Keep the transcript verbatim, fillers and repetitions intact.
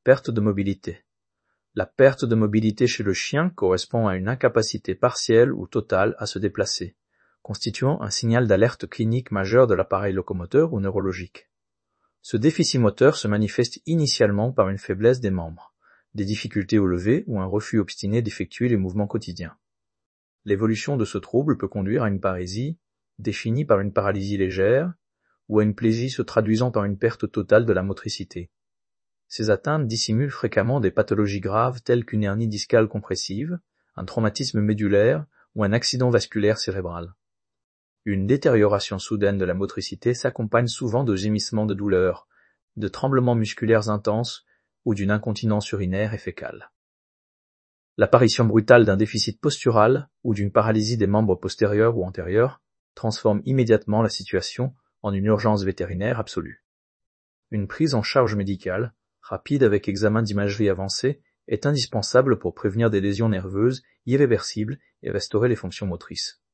Perte de mobilité. La perte de mobilité chez le chien correspond à une incapacité partielle ou totale à se déplacer, constituant un signal d'alerte clinique majeur de l'appareil locomoteur ou neurologique. Ce déficit moteur se manifeste initialement par une faiblesse des membres, des difficultés au lever ou un refus obstiné d'effectuer les mouvements quotidiens. L'évolution de ce trouble peut conduire à une parésie, définie par une paralysie légère, ou à une plégie se traduisant par une perte totale de la motricité. Ces atteintes dissimulent fréquemment des pathologies graves telles qu'une hernie discale compressive, un traumatisme médulaire ou un accident vasculaire cérébral. Une détérioration soudaine de la motricité s'accompagne souvent de gémissements de douleur, de tremblements musculaires intenses ou d'une incontinence urinaire et fécale. L'apparition brutale d'un déficit postural ou d'une paralysie des membres postérieurs ou antérieurs transforme immédiatement la situation en une urgence vétérinaire absolue. Une prise en charge médicale, rapide avec examen d'imagerie avancée, est indispensable pour prévenir des lésions nerveuses irréversibles et restaurer les fonctions motrices.